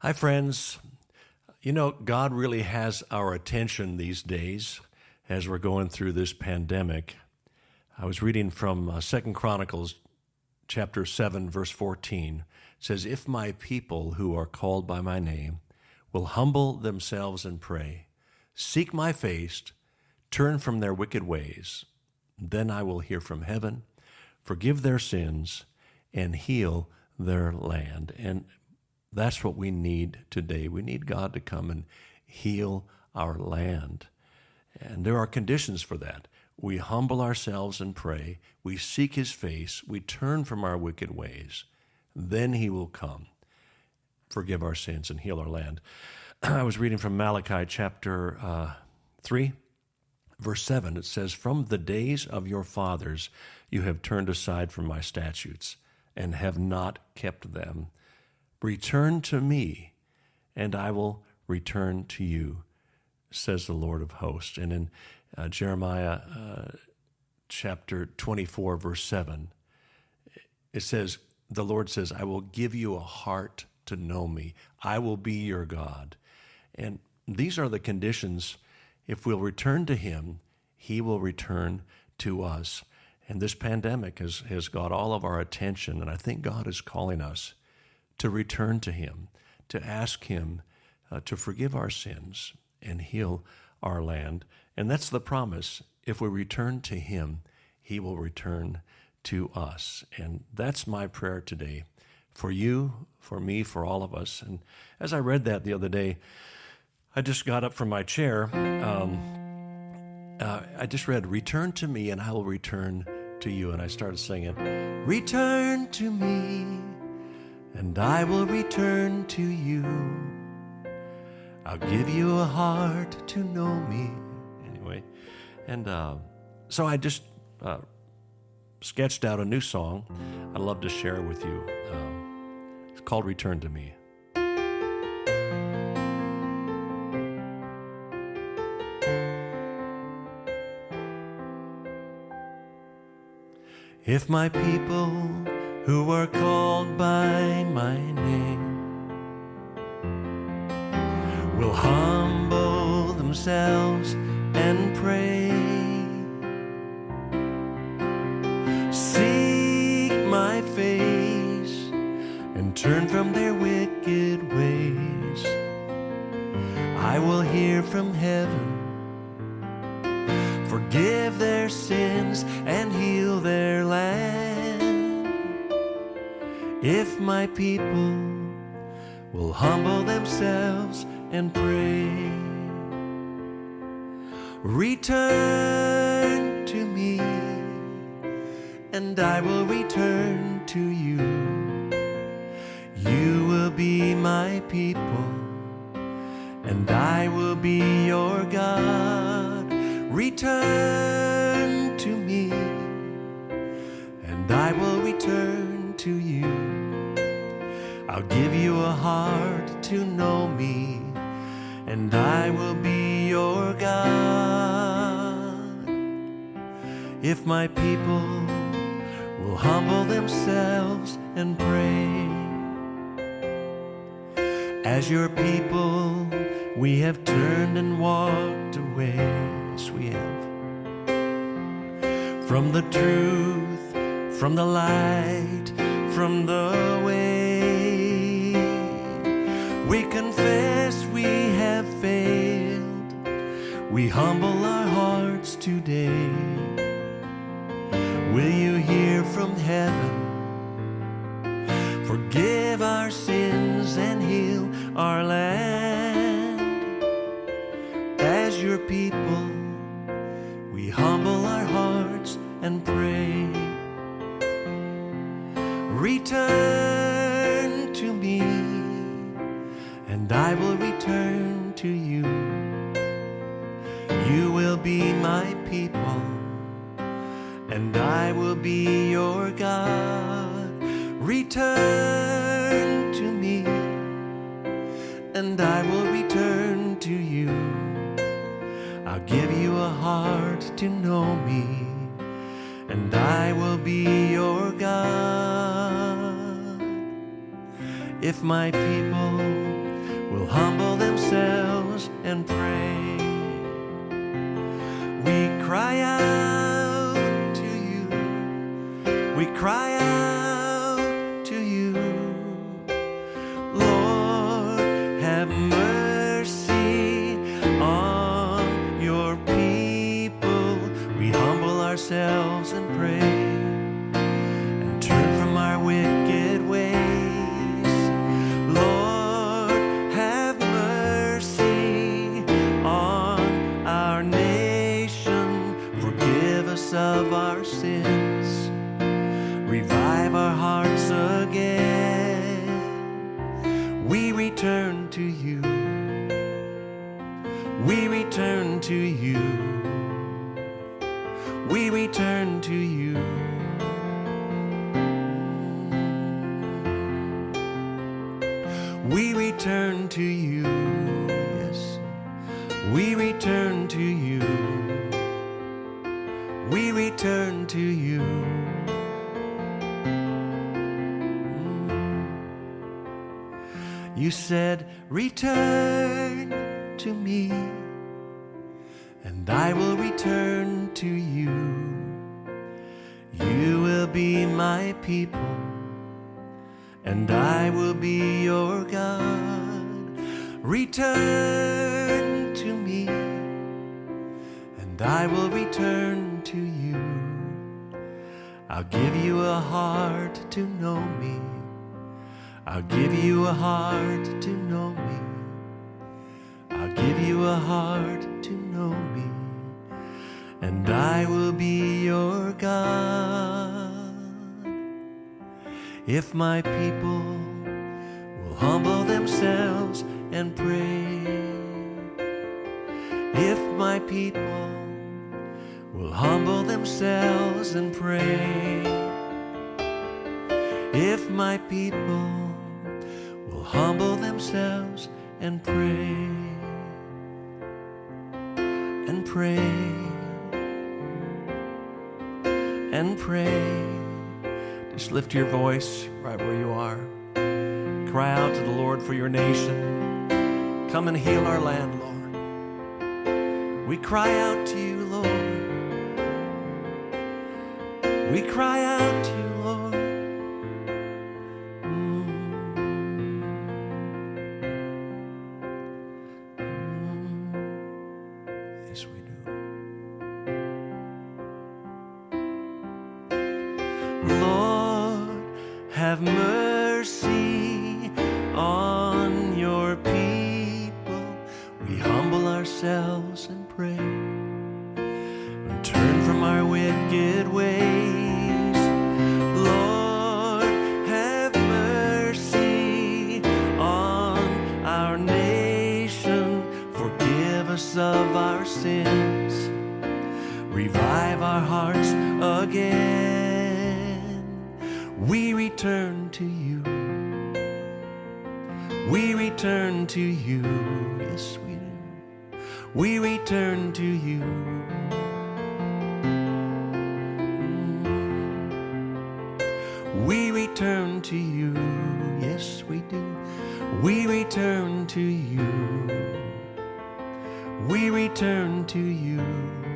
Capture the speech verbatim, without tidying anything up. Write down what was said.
Hi, friends. You know, God really has our attention these days as we're going through this pandemic. I was reading from uh, Second Chronicles chapter seven, verse fourteen. It says, "If my people who are called by my name will humble themselves and pray, seek my face, turn from their wicked ways, then I will hear from heaven, forgive their sins, and heal their land." And that's what we need today. We need God to come and heal our land. And there are conditions for that. We humble ourselves and pray. We seek his face. We turn from our wicked ways. Then he will come, forgive our sins, and heal our land. I was reading from Malachi chapter uh, three, verse seven. It says, "From the days of your fathers you have turned aside from my statutes and have not kept them. Return to me, and I will return to you, says the Lord of hosts." And in uh, Jeremiah uh, chapter twenty-four, verse seven, it says, the Lord says, "I will give you a heart to know me. I will be your God." And these are the conditions. If we'll return to him, he will return to us. And this pandemic has, has got all of our attention, and I think God is calling us to return to him, to ask him uh, to forgive our sins and heal our land. And that's the promise. If we return to him, he will return to us. And that's my prayer today for you, for me, for all of us. And as I read that the other day, I just got up from my chair. Um, uh, I just read, "Return to me and I will return to you." And I started singing, "Return to me, and I will return to you. I'll give you a heart to know me." Anyway, and uh, so I just uh, sketched out a new song I'd love to share with you. Um, it's called "Return to Me." If my people who are called by my name will humble themselves and pray, seek my face, and turn from their wicked ways, I will hear from heaven, forgive their sins, and heal their land. If my people will humble themselves and pray, return to me, and I will return to you. You will be my people, and I will be your God. Return to me, and I will return to you. I'll give you a heart to know me, and I will be your God. If my people will humble themselves and pray, as your people we have turned and walked away. Yes, we have. From the truth, from the light, from the way, we confess we have failed. We humble our hearts today. Will you hear from heaven? Forgive our sins and heal our land. As your people, we humble our hearts and pray. Return to me, and I will return to you. You will be my people, and I will be your God. Return to me, and I will return to you. I'll give you a heart to know me, and I will be your God. If my people cry out to you. Lord, have mercy on your people. We humble ourselves and pray and turn from our wicked ways. Lord, have mercy on our nation. Forgive us of our sins. Revive our hearts again. We return to you. We return to you. We return to you. We return to you. Yes. We return to you. We return to you. You said, return to me, and I will return to you. You will be my people, and I will be your God. Return to me, and I will return to you. I'll give you a heart to know me. I'll give you a heart to know me. I'll give you a heart to know me, and I will be your God. If my people will humble themselves and pray, if my people will humble themselves and pray, if my people will humble themselves and pray, and pray, and pray. Just lift your voice right where you are. Cry out to the Lord for your nation. Come and heal our land, Lord. We cry out to you, Lord. We cry out to you, Lord. Mm. Mm. Yes, we do. Lord, have mercy on your people. We humble ourselves and pray and turn from our wicked ways. Lord, have mercy on our nation. Forgive us of our sins. Revive our hearts again. We return to you. We return to you. Yes, we do. We return to you. We return to you. Yes, we do. We return to you. We return to you.